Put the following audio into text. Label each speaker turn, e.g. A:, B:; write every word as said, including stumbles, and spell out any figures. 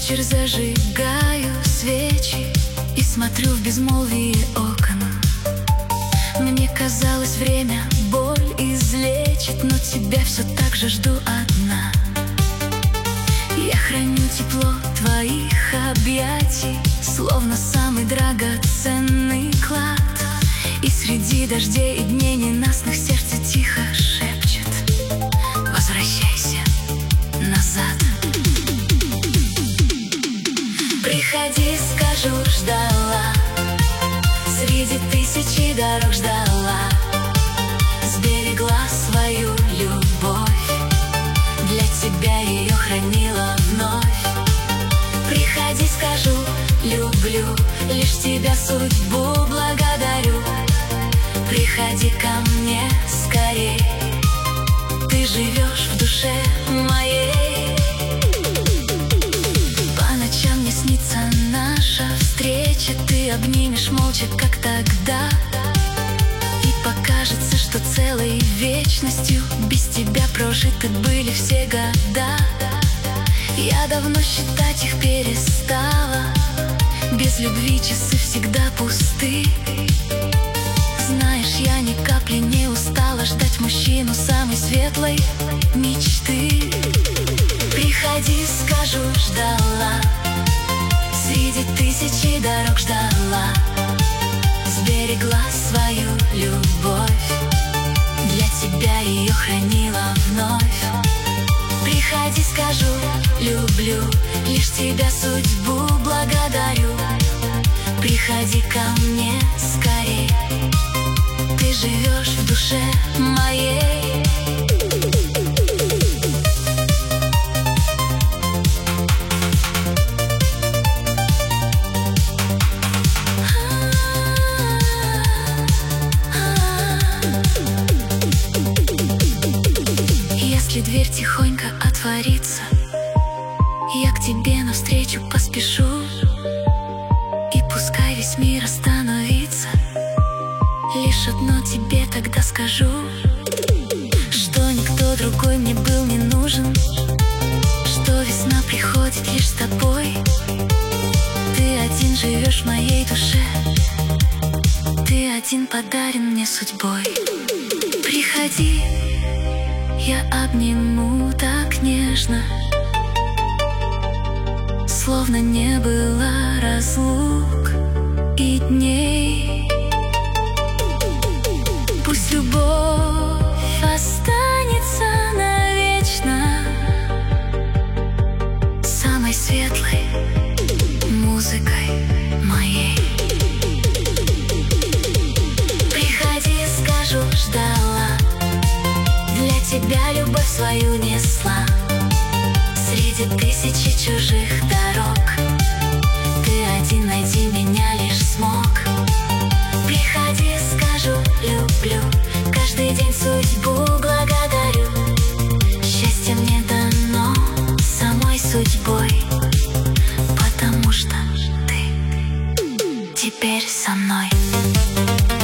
A: вечер зажигаю свечи и смотрю в безмолвие окон. Мне казалось, время боль излечит, но тебя все так же жду одна. Я храню тепло твоих объятий, словно самый драгоценный клад. И среди дождей и дней ненастных сердце тихо шепчет: возвращайся назад. Приходи, скажу, ждала, среди тысячи дорог ждала, сберегла свою любовь, для тебя ее хранила вновь. Приходи, скажу, люблю, лишь тебя судьбу благодарю. Приходи ко мне скорей, ты живешь в душе моей. По ночам мне снится наша встреча, ты обнимешь молча, как тогда, и покажется, что целой вечностью без тебя прожиты были все года. Я давно считать их перестала, без любви часы всегда пусты. Знаешь, я ни капли не устала ждать мужчину самой светлой мечты. Приходи, скажу, ждала, среди тысячи дорог ждала, сберегла свою любовь, для тебя ее хранила вновь. Приходи, скажу, люблю, лишь тебя судьбу благодарю. Приходи ко мне скорей, ты живешь в душе моей. Если дверь тихонько отворится, я к тебе навстречу поспешу. И пускай весь мир остановится, лишь одно тебе тогда скажу: что никто другой мне был не нужен, что весна приходит лишь с тобой. Ты один живешь в моей душе, ты один подарен мне судьбой. Приходи, я обниму так нежно, словно не было разлук и дней. Пусть любовь останется навечно самой светлой музыкой моей. Приходи, скажу, ждала, для тебя любовь свою несла, среди тысячи чужих дорог ты один найти меня лишь смог. Приходи, скажу, люблю, каждый день судьбу благодарю. Счастье мне дано самой судьбой, потому что ты теперь со мной.